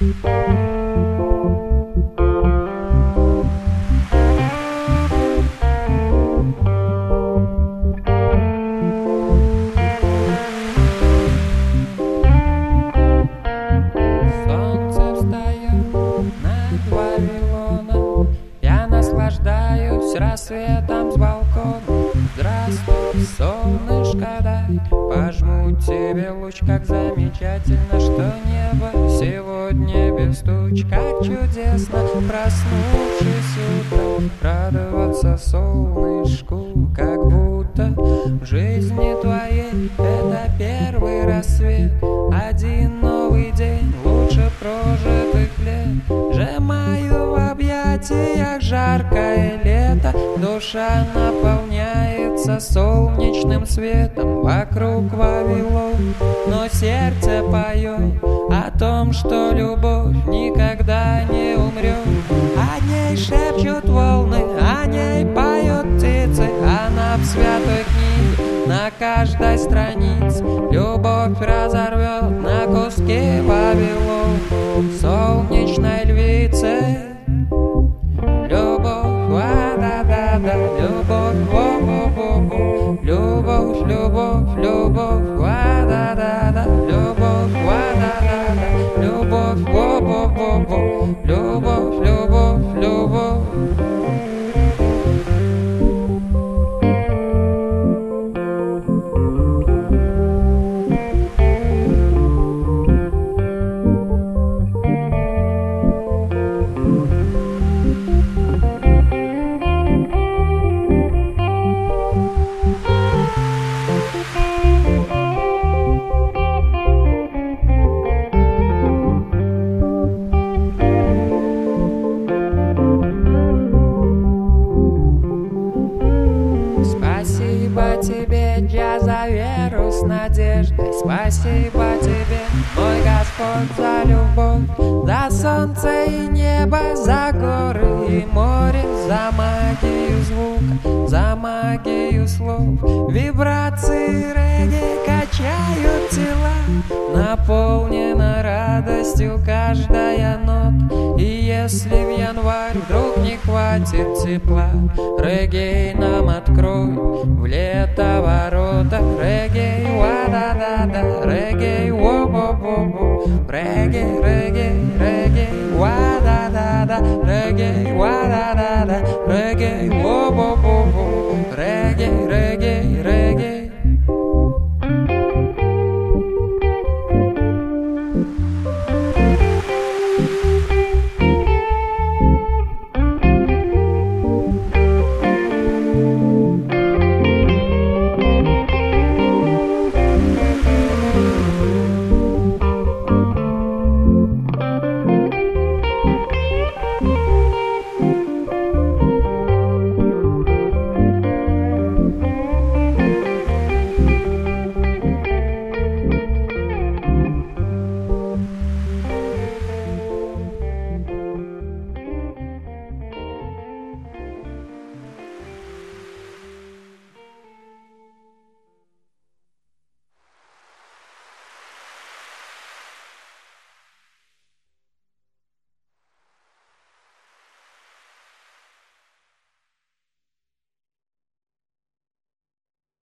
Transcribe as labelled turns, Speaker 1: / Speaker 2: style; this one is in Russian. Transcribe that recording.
Speaker 1: Солнце встает над Вавилоном, я наслаждаюсь рассветом с балкона. Здравствуй, солнышко, дай пожму тебе луч. Как замечательно, что небо сегодня без туч. Как чудесно, проснувшись утром, радоваться солнышку. Как будто в жизни твоей это первый рассвет, один новый день лучше прожитых лет. Сжимаю в объятиях жаркое лето, душа наполняется солнечным светом. Вокруг Вавилон, но сердце поет о том, что любовь никогда не умрет. О ней шепчут волны, о ней поют птицы, она в святой книге на каждой странице. Любовь разорвет на куски Вавилон солнечной львицы. Любовь, ва-да-да-да, любовь, во-во-во-во. Любовь, любовь, любовь, ва-да-да-да, любовь, ва-да-да-да, любовь, во-во-во-во. Любовь, любовь, любовь. Спасибо тебе, я за веру с надеждой. Спасибо тебе, мой Господь, за любовь, за солнце и небо, за горы и море, за магию звука, за магию слов. Вибрации регги качают тела, наполнена радостью каждая нота. И если в январь вдруг не хватит тепла, регги нам открой в лето ворота. Регги, ва-да-да-да, регги, во-во-во-во. Регги, регги, регги, ва-да-да-да, регги, ва